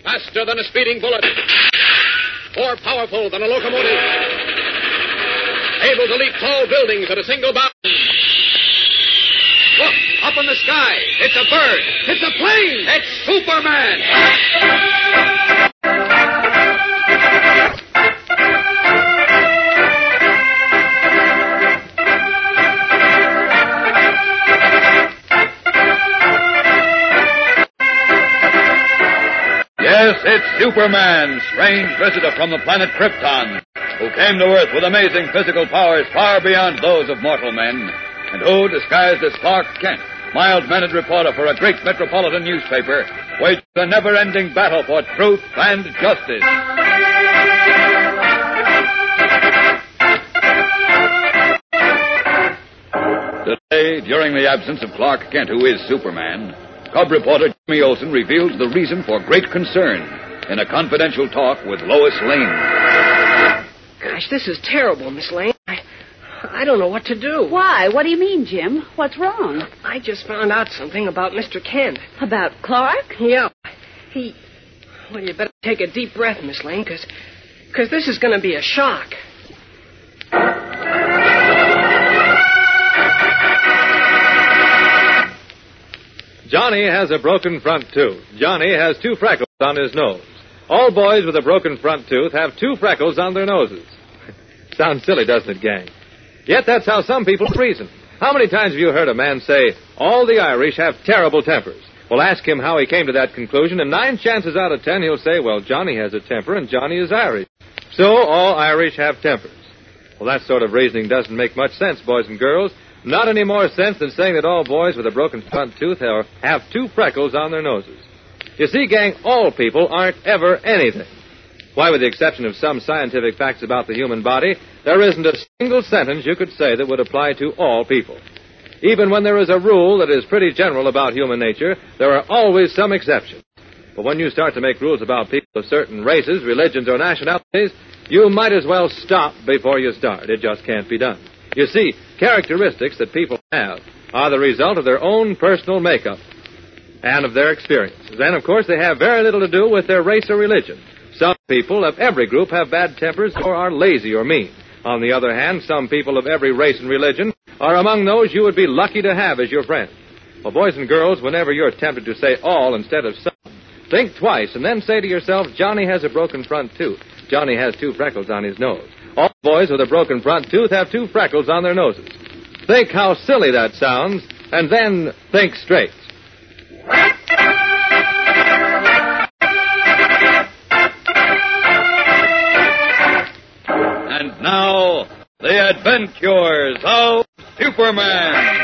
Faster than a speeding bullet. More powerful than a locomotive. Able to leap tall buildings at a single bound. Look, up in the sky. It's a bird. It's a plane. It's Superman. Yes, it's Superman, strange visitor from the planet Krypton, who came to Earth with amazing physical powers far beyond those of mortal men, and who, disguised as Clark Kent, mild-mannered reporter for a great metropolitan newspaper, waged a never-ending battle for truth and justice. Today, during the absence of Clark Kent, who is Superman, Cub reporter Jimmy Olsen reveals the reason for great concern in a confidential talk with Lois Lane. Gosh, this is terrible, Miss Lane. I don't know what to do. Why? What do you mean, Jim? What's wrong? I just found out something about Mr. Kent. About Clark? Yeah. Well, you better take a deep breath, Miss Lane, because this is going to be a shock. Johnny has a broken front tooth. Johnny has 2 freckles on his nose. All boys with a broken front tooth have 2 freckles on their noses. Sounds silly, doesn't it, gang? Yet that's how some people reason. How many times have you heard a man say, all the Irish have terrible tempers? Well, ask him how he came to that conclusion, and 9 chances out of 10 he'll say, well, Johnny has a temper and Johnny is Irish. So all Irish have tempers. Well, that sort of reasoning doesn't make much sense, boys and girls. Not any more sense than saying that all boys with a broken front tooth have 2 freckles on their noses. You see, gang, all people aren't ever anything. Why, with the exception of some scientific facts about the human body, there isn't a single sentence you could say that would apply to all people. Even when there is a rule that is pretty general about human nature, there are always some exceptions. But when you start to make rules about people of certain races, religions, or nationalities, you might as well stop before you start. It just can't be done. You see, characteristics that people have are the result of their own personal makeup and of their experiences. And, of course, they have very little to do with their race or religion. Some people of every group have bad tempers or are lazy or mean. On the other hand, some people of every race and religion are among those you would be lucky to have as your friend. Well, boys and girls, whenever you're tempted to say all instead of some, think twice and then say to yourself, Johnny has a broken front tooth. Johnny has 2 freckles on his nose. All boys with a broken front tooth have 2 freckles on their noses. Think how silly that sounds, and then think straight. And now, the adventures of Superman.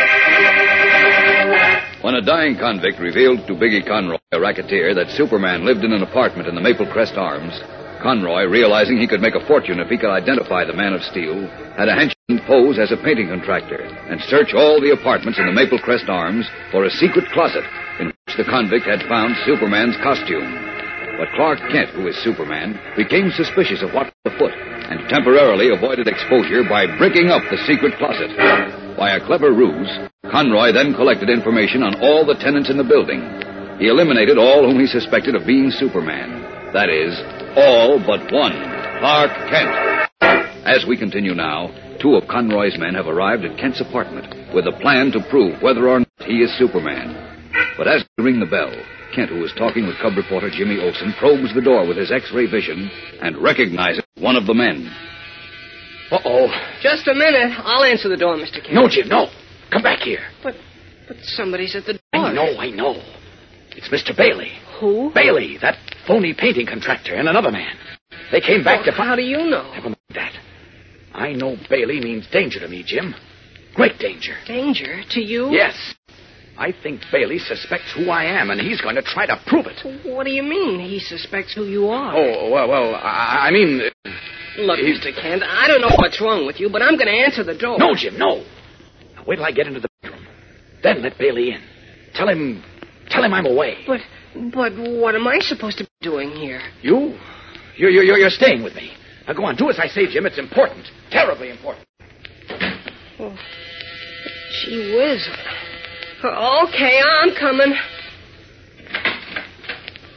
When a dying convict revealed to Biggie Conroy, a racketeer, that Superman lived in an apartment in the Maple Crest Arms, Conroy, realizing he could make a fortune if he could identify the Man of Steel, had a henchman pose as a painting contractor and search all the apartments in the Maple Crest Arms for a secret closet in which the convict had found Superman's costume. But Clark Kent, who is Superman, became suspicious of what was afoot and temporarily avoided exposure by breaking up the secret closet. By a clever ruse, Conroy then collected information on all the tenants in the building. He eliminated all whom he suspected of being Superman. That is, all but one, Clark Kent. As we continue now, 2 of Conroy's men have arrived at Kent's apartment with a plan to prove whether or not he is Superman. But as they ring the bell, Kent, who is talking with Cub reporter Jimmy Olsen, probes the door with his X-ray vision and recognizes one of the men. Uh-oh. Just a minute. I'll answer the door, Mr. Kent. No, Jim, no. Come back here. But somebody's at the door. I know. It's Mr. Bailey. Who? Bailey, that phony painting contractor, and another man. They came back to... How do you know? Never mind that. I know Bailey means danger to me, Jim. Great danger. Danger? To you? Yes. I think Bailey suspects who I am, and he's going to try to prove it. What do you mean he suspects who you are? Oh, well, I mean... Look, Mr. Kent, I don't know what's wrong with you, but I'm going to answer the door. No, Jim, no. Now, wait till I get into the bedroom. Then let Bailey in. Tell him I'm away. But what am I supposed to be doing here? You're staying with me. Now, go on, do as I say, Jim. It's important. Terribly important. Oh, gee whiz. Okay, I'm coming.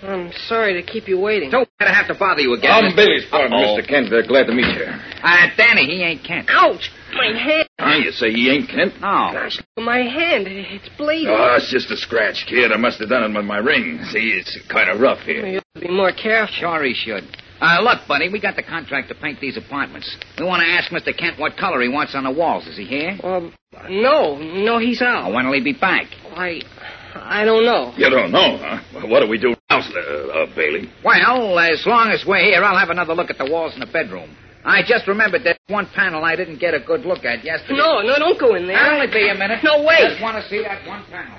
I'm sorry to keep you waiting. Don't have to bother you again. I'm Bailey's partner, Uh-oh. Mr. Kent. Glad to meet you. Danny, he ain't Kent. Ouch! My hand. You say he ain't Kent? No. Gosh, look at my hand. It's bleeding. Oh, it's just a scratch, kid. I must have done it with my ring. See, it's kind of rough here. You have to be more careful. Sure he should. Look, buddy, we got the contract to paint these apartments. We want to ask Mr. Kent what color he wants on the walls. Is he here? No, he's out. Oh, when will he be back? I don't know. You don't know, huh? Well, what do we do now, Bailey? Well, as long as we're here, I'll have another look at the walls in the bedroom. I just remembered that one panel I didn't get a good look at yesterday. No, don't go in there. I'll only be a minute. No, wait. Just want to see that one panel.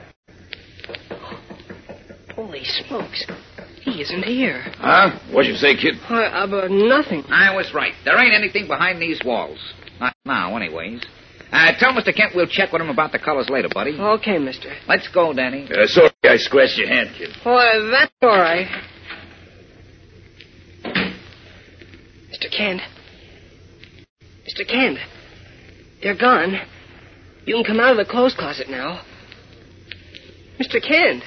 Holy smokes. He isn't here. Huh? What'd you say, kid? Nothing. I was right. There ain't anything behind these walls. Not now, anyways. Tell Mr. Kent we'll check with him about the colors later, buddy. Okay, mister. Let's go, Danny. Sorry I scratched your hand, kid. That's all right. Mr. Kent. Mr. Kent. They're gone. You can come out of the clothes closet now. Mr. Kent.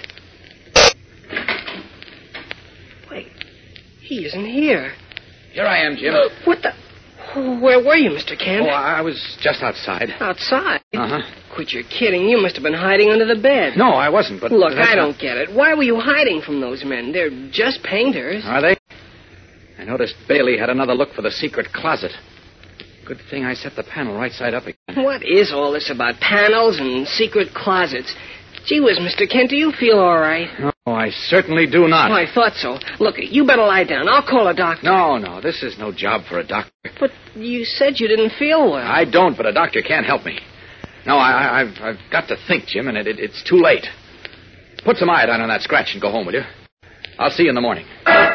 Wait. He isn't here. Here I am, Jim. What the... Where were you, Mr. Kent? Oh, I was just outside. Outside? Uh-huh. Quit your kidding. You must have been hiding under the bed. No, I wasn't, but... Look, I don't get it. Why were you hiding from those men? They're just painters. Are they? I noticed Bailey had another look for the secret closet. Good thing I set the panel right side up again. What is all this about panels and secret closets? Gee whiz, Mr. Kent, do you feel all right? No, I certainly do not. Oh, I thought so. Look, you better lie down. I'll call a doctor. No, this is no job for a doctor. But you said you didn't feel well. I don't, but a doctor can't help me. No, I've got to think, Jim, and it's too late. Put some iodine on that scratch and go home, will you? I'll see you in the morning.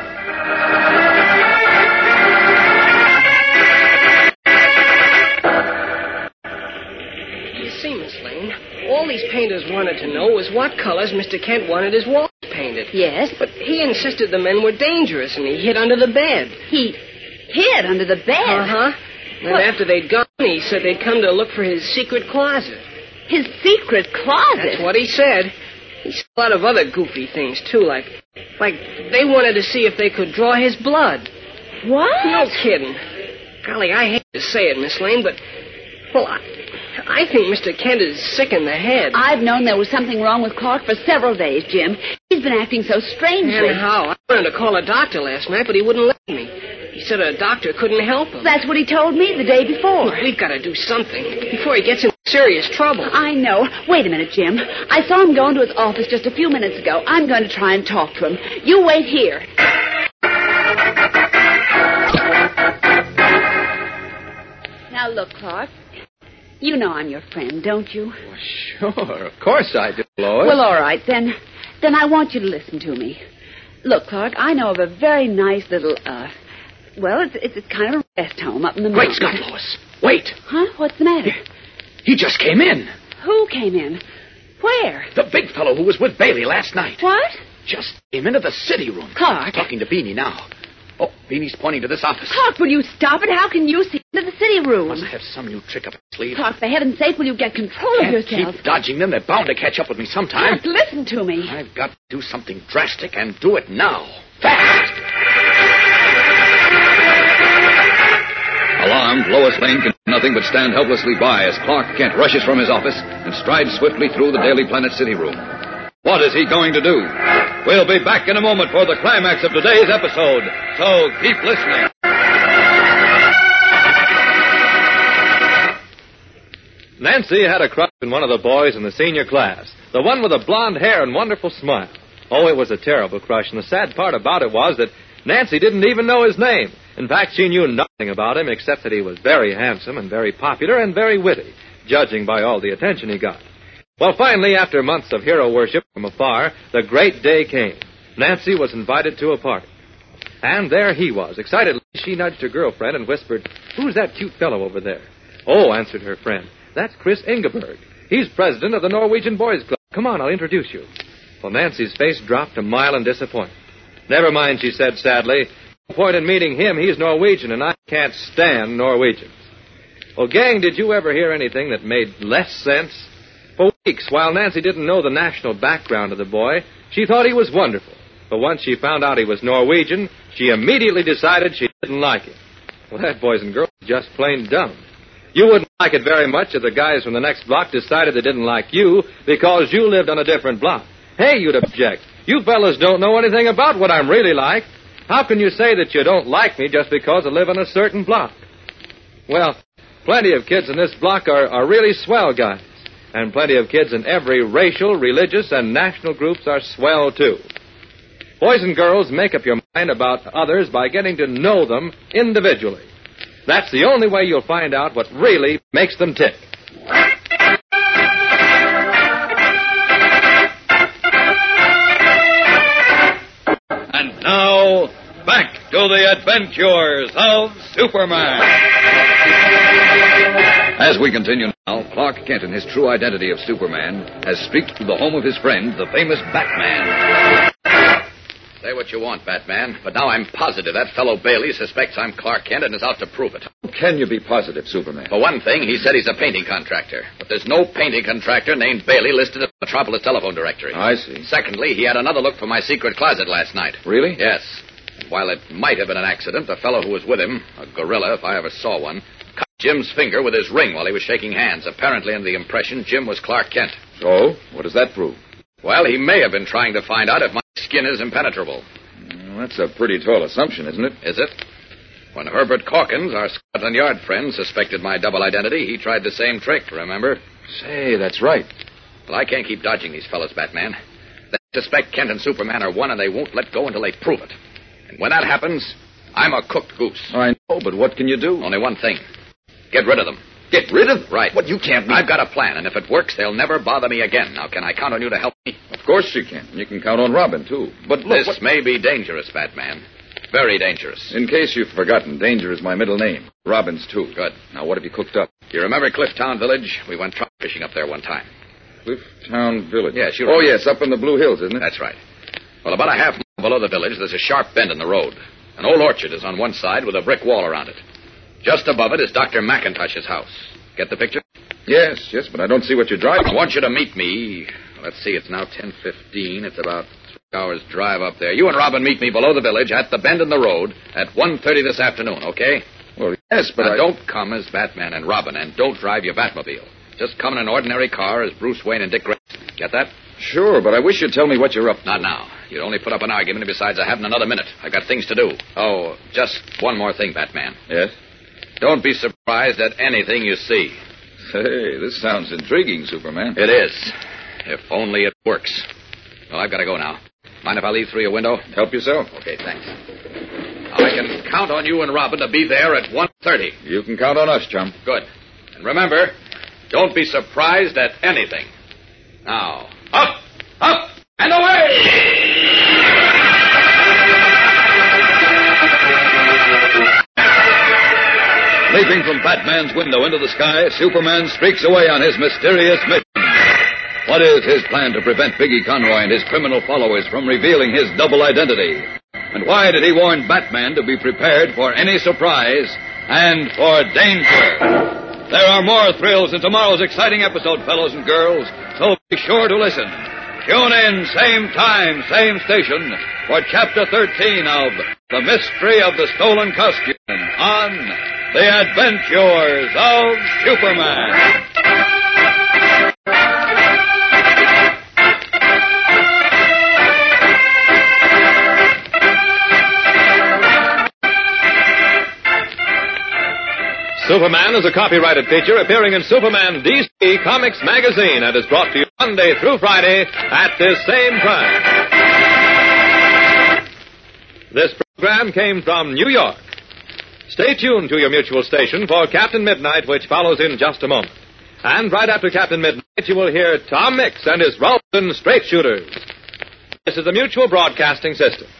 You see, Miss Lane, all these painters wanted to know was what colors Mr. Kent wanted his walls painted. Yes? But he insisted the men were dangerous, and he hid under the bed. He hid under the bed? Uh-huh. And What? after they'd gone, he said they'd come to look for his secret closet. His secret closet? That's what he said. He said a lot of other goofy things, too, like they wanted to see if they could draw his blood. What? No kidding. Golly, I hate to say it, Miss Lane, but, well, I think Mr. Kent is sick in the head. I've known there was something wrong with Clark for several days, Jim. He's been acting so strangely. And how? I wanted to call a doctor last night, but he wouldn't let me. He said a doctor couldn't help him. That's what he told me the day before. Look, we've got to do something before he gets in serious trouble. I know. Wait a minute, Jim. I saw him go into his office just a few minutes ago. I'm going to try and talk to him. You wait here. Now, look, Clark. You know I'm your friend, don't you? Well, sure, of course I do, Lois. Well, all right, then I want you to listen to me. Look, Clark, I know of a very nice little, it's kind of a rest home up in the Great mountains. Scott, Lois. Wait. Huh? What's the matter? He just came in. Who came in? Where? The big fellow who was with Bailey last night. What? Just came into the city room. Clark. Talking to Beanie now. Oh, Beanie's pointing to this office. Clark, will you stop it? How can you see into the city room? Must have some new trick up his sleeve. Clark, for heaven's sake, will you get control of Can't yourself? keep dodging them. They're bound to catch up with me sometime. Clark, listen to me. I've got to do something drastic and do it now. Fast! Alarmed, Lois Lane can do nothing but stand helplessly by as Clark Kent rushes from his office and strides swiftly through the Daily Planet city room. What is he going to do? We'll be back in a moment for the climax of today's episode, so keep listening. Nancy had a crush on one of the boys in the senior class, the one with the blonde hair and wonderful smile. Oh, it was a terrible crush, and the sad part about it was that Nancy didn't even know his name. In fact, she knew nothing about him except that he was very handsome and very popular and very witty, judging by all the attention he got. Well, finally, after months of hero worship from afar, the great day came. Nancy was invited to a party. And there he was. Excitedly, she nudged her girlfriend and whispered, "Who's that cute fellow over there?" "Oh," answered her friend, "that's Chris Ingeberg. He's president of the Norwegian Boys Club. Come on, I'll introduce you." Well, Nancy's face dropped a mile in disappointment. "Never mind," she said sadly. "No point in meeting him. He's Norwegian, and I can't stand Norwegians." Well, gang, did you ever hear anything that made less sense? For weeks, while Nancy didn't know the national background of the boy, she thought he was wonderful. But once she found out he was Norwegian, she immediately decided she didn't like him. Well, that, boys and girls, is just plain dumb. You wouldn't like it very much if the guys from the next block decided they didn't like you because you lived on a different block. Hey, you'd object. You fellas don't know anything about what I'm really like. How can you say that you don't like me just because I live on a certain block? Well, plenty of kids in this block are really swell guys. And plenty of kids in every racial, religious, and national groups are swell, too. Boys and girls, make up your mind about others by getting to know them individually. That's the only way you'll find out what really makes them tick. And now, back to the adventures of Superman. As we continue now, Clark Kent, in his true identity of Superman, has streaked to the home of his friend, the famous Batman. Say what you want, Batman, but now I'm positive that fellow Bailey suspects I'm Clark Kent and is out to prove it. How can you be positive, Superman? For one thing, he said he's a painting contractor, but there's no painting contractor named Bailey listed in the Metropolis telephone directory. I see. Secondly, he had another look for my secret closet last night. Really? Yes. And while it might have been an accident, the fellow who was with him, a gorilla if I ever saw one, cut Jim's finger with his ring while he was shaking hands, apparently under the impression Jim was Clark Kent. So? What does that prove? Well, he may have been trying to find out if my skin is impenetrable. Well, that's a pretty tall assumption, isn't it? Is it? When Herbert Calkins, our Scotland Yard friend, suspected my double identity, he tried the same trick, remember? Say, that's right. Well, I can't keep dodging these fellas, Batman. They suspect Kent and Superman are one, and they won't let go until they prove it. And when that happens, I'm a cooked goose. I know, but what can you do? Only one thing. Get rid of them. Get rid of them? Right. What, you can't be... I've got a plan, and if it works, they'll never bother me again. Now, can I count on you to help me? Of course you can. You can count on Robin, too. But look... This may be dangerous, Batman. Very dangerous. In case you've forgotten, Danger is my middle name. Robin's, too. Good. Now, what have you cooked up? You remember Clifftown Village? We went trout fishing up there one time. Clifftown Village? Yes, you Oh, remember. yes, up in the Blue Hills, isn't it? That's right. Well, about a half mile below the village, there's a sharp bend in the road. An old orchard is on one side with a brick wall around it. Just above it is Dr. McIntosh's house. Get the picture? Yes, but I don't see what you're driving. I want you to meet me. Let's see, it's now 10:15. It's about 3 hours' drive up there. You and Robin meet me below the village at the bend in the road at 1:30 this afternoon, okay? Well, yes, but now, I... don't come as Batman and Robin, and don't drive your Batmobile. Just come in an ordinary car as Bruce Wayne and Dick Grayson. Get that? Sure, but I wish you'd tell me what you're up to. Not now. You'd only put up an argument, and besides, I haven't another minute. I've got things to do. Oh, just one more thing, Batman. Yes? Don't be surprised at anything you see. Say, this sounds intriguing, Superman. It is. If only it works. Well, I've got to go now. Mind if I leave through your window? Help yourself. Okay, thanks. Now, I can count on you and Robin to be there at 1:30. You can count on us, chum. Good. And remember, don't be surprised at anything. Now, up, and away! Leaping from Batman's window into the sky, Superman streaks away on his mysterious mission. What is his plan to prevent Biggie Conroy and his criminal followers from revealing his double identity? And why did he warn Batman to be prepared for any surprise and for danger? There are more thrills in tomorrow's exciting episode, fellows and girls, so be sure to listen. Tune in, same time, same station, for Chapter 13 of The Mystery of the Stolen Costume on The Adventures of Superman. Superman is a copyrighted feature appearing in Superman DC Comics magazine and is brought to you Monday through Friday at this same time. This program came from New York. Stay tuned to your mutual station for Captain Midnight, which follows in just a moment. And right after Captain Midnight, you will hear Tom Mix and his Ralston Straight Shooters. This is the Mutual Broadcasting System.